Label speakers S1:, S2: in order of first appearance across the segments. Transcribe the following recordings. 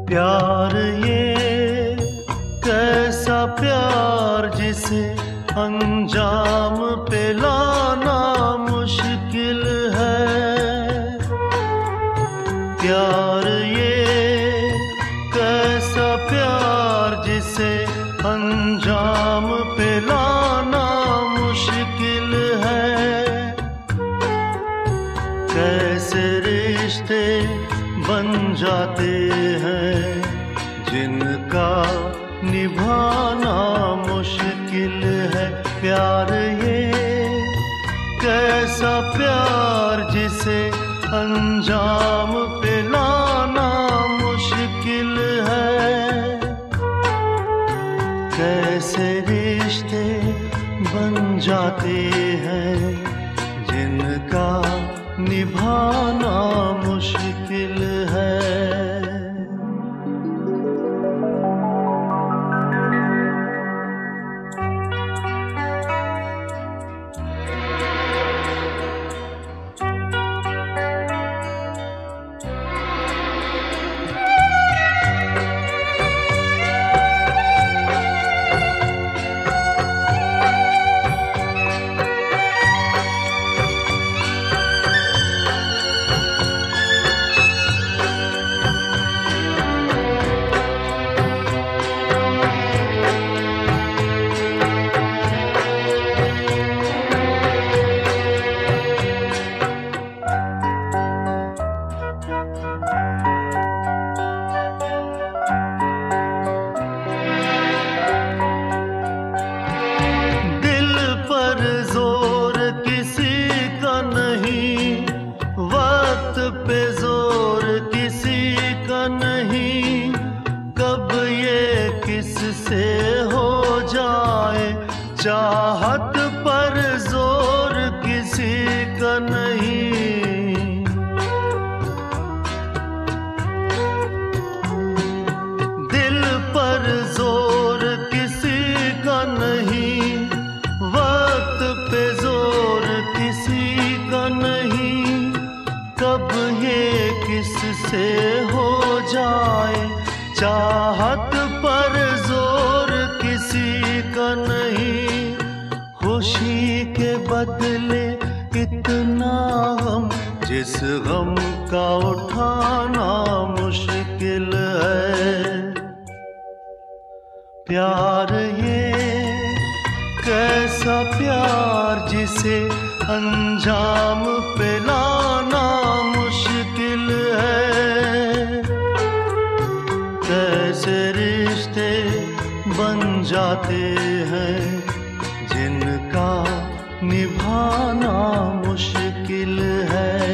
S1: प्यार ये कैसा प्यार जिसे अंजाम पे लाना मुश्किल है। प्यार ये कैसा प्यार जिसे अंजाम पे लाना मुश्किल है। कैसे रिश्ते बन जाते हैं जिनका निभाना मुश्किल है। प्यार ये कैसा प्यार जिसे अंजाम पे लाना मुश्किल है। कैसे रिश्ते बन जाते हैं जिनका निभाना मुश्किल है। पे जोर किसी का नहीं, कब ये किससे हो जाए। चाहत पर जोर किसी का नहीं, दिल पर जोर किसी का नहीं, वक्त पे जोर किसी का नहीं, कब ये किससे हो जाए। चाहत पर जोर किसी का नहीं, खुशी के बदले इतना गम, जिस गम का उठाना मुश्किल है। प्यार ये कैसा प्यार जिसे अंजाम पे लाना मुश्किल है। कैसे रिश्ते बन जाते हैं जिनका निभाना मुश्किल है।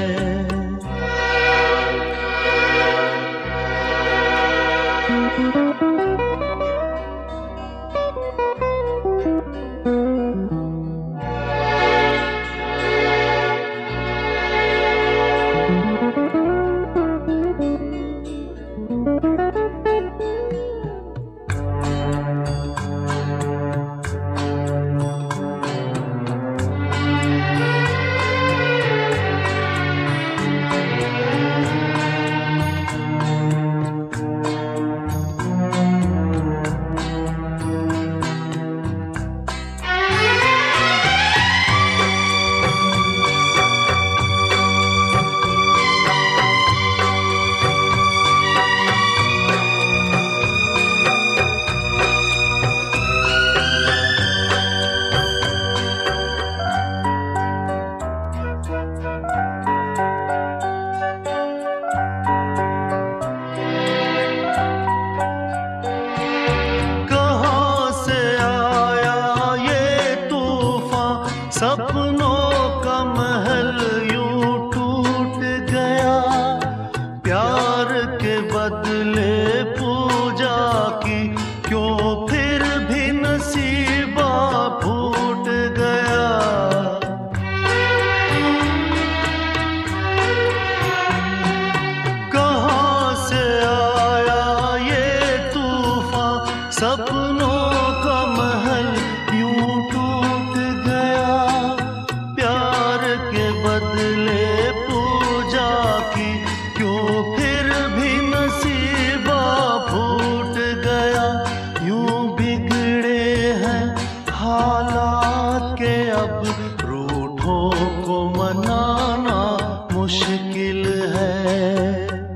S1: हालात के अब रूठों को मनाना मुश्किल है।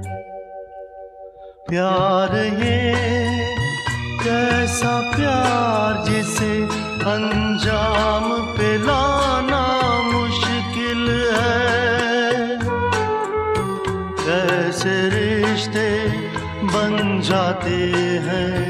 S1: प्यार ये कैसा प्यार जिसे अंजाम पे लाना मुश्किल है। कैसे रिश्ते बन जाते हैं